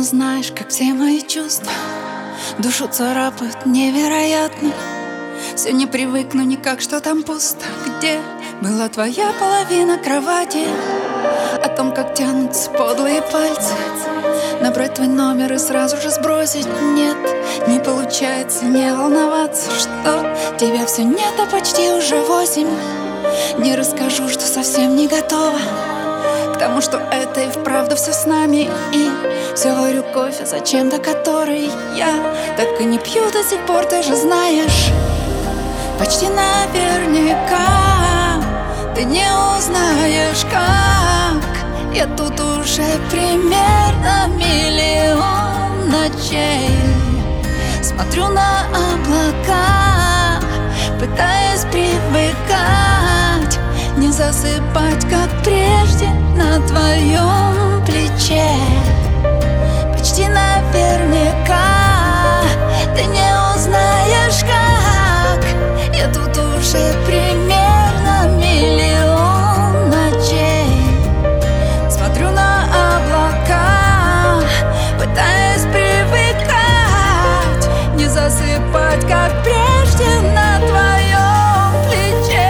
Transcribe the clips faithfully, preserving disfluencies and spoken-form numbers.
узнаешь, как все мои чувства душу царапают невероятно. Все не привыкну никак, что там пусто. Где была твоя половина кровати? О том, как тянутся подлые пальцы набрать твой номер и сразу же сбросить. Нет, не получается не волноваться, что тебя все нет, а почти уже восемь. Не расскажу, что совсем не готова к тому, что это и вправду все с нами. И все варю кофе зачем-то, который я так и не пью до сих пор, ты же знаешь. Почти наверняка ты не узнаешь, как я тут уже примерно миллион ночей смотрю на облака, пытаясь привыкать, не засыпать, как прежде, на твоем плече. Почти наверняка ты не узнаешь, как я тут уже примерно миллион ночей смотрю на облака, пытаясь привыкать, не засыпать, как прежде, на твоем плече.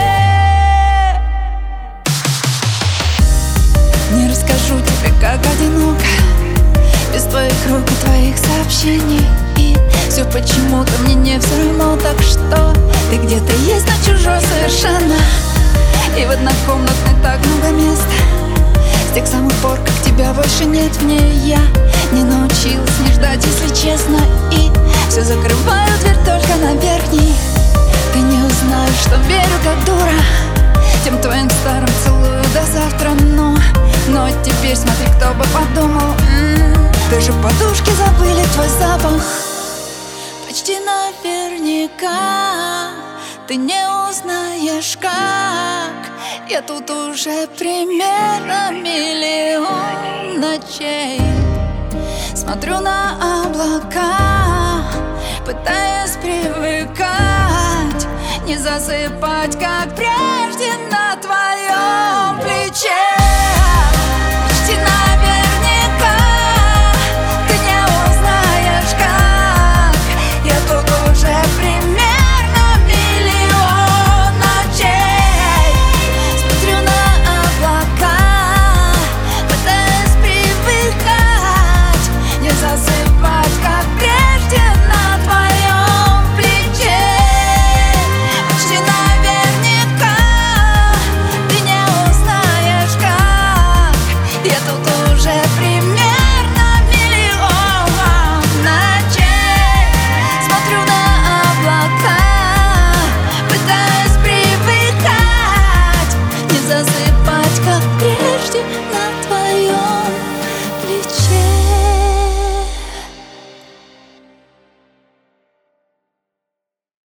Не расскажу тебе, как одиноко без твоих рук и твоих сообщений. И все почему-то мне не все равно. Так что ты где-то есть, но чужой совершенно. И в однокомнатной так много места. С тех самых пор, как тебя больше нет в ней, я не научилась не ждать, если честно. И все закрываю дверь только на верхней. Ты не узнаешь, что верю как дура тем твоим старым целую до завтра. Но, но теперь смотри, кто бы подумал, м-м, даже подушки забыли твой запах. Почти наверняка ты не узнаешь, как я тут уже примерно миллион ночей смотрю на облака, пытаясь привыкать, не засыпать, как прежде.